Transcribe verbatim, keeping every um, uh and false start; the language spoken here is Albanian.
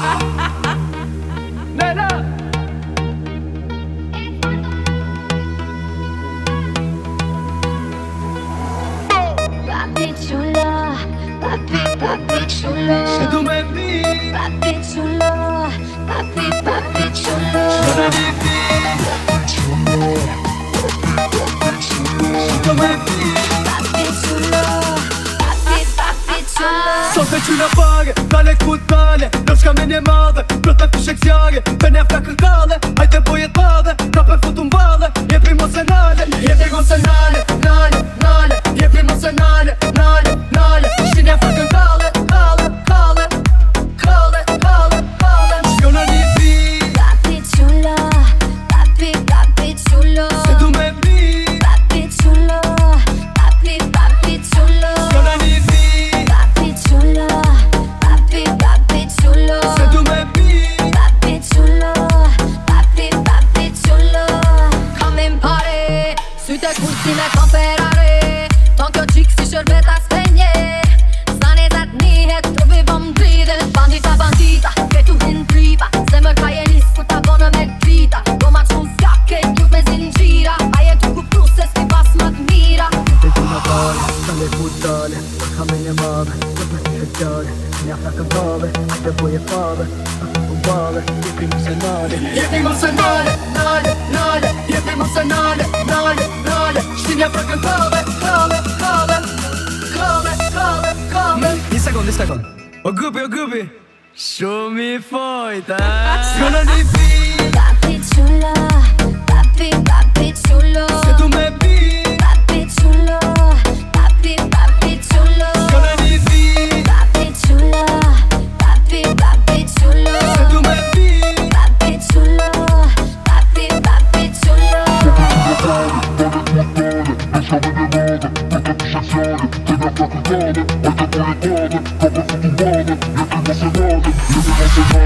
Nena. Papi chulo, papi, papi chulo. Se tu me vi, Papi chulo, papi, papi chulo. sono di vi. Se tu me vi, Papi chulo, papi, papi chulo. sohbet una fare, tale kutmale Loshka me një madhe, plot me fishek zjarë Për një flakën kale, hajte bojet madhe Ka për futu m'bale, jepi mos e nale Jepi mos e nale, nale, nale Jepi mos e nale, nale, nale Shti një flakën kale, kale, kale Kale, kale, kale Shko në një vi, Papi chulo, papi, papi chulo. se du me vi Papi chulo, papi, papi chulo. Shko në një vi, Papi chulo, papi, papi chulo. se du me vi Papi chulo, papi, papi chulo. Come in party, syte kursi me kam Ferrari. Ton kjo qik si shërbeta s'penje. Zani zat nihet, trupi bom dride. Bandita, bandita, ketu hin tripa. Zemër ka je nis ku ta bonë me drita. Do ma qun s'ka kejt lut me zinxhira. Aje tu kuptu se s'ki pas ma t'mira. Te tu në pare, tale kutmale Ka me një madhe, plot me fishek zjarë Një flakën kale, hajte bojet madhe Ka për futu m'bale, jepi mos e nale Jepi mos e nale, nale, nale Jepi mos e nale, nale, nale Shti një flakën kale, kale, kale Kale, kale, kale Një sekund, një sekund O gupi, o gupi Shumë i fojt, eh S'ko në një vi, Papi chulo, papi, papi chulo. se tu me vi Papi chulo, papi, papi chulo. S'ko në një vi, Papi chulo, papi, papi chulo. se tu me vi Papi chulo, papi, papi chulo. Come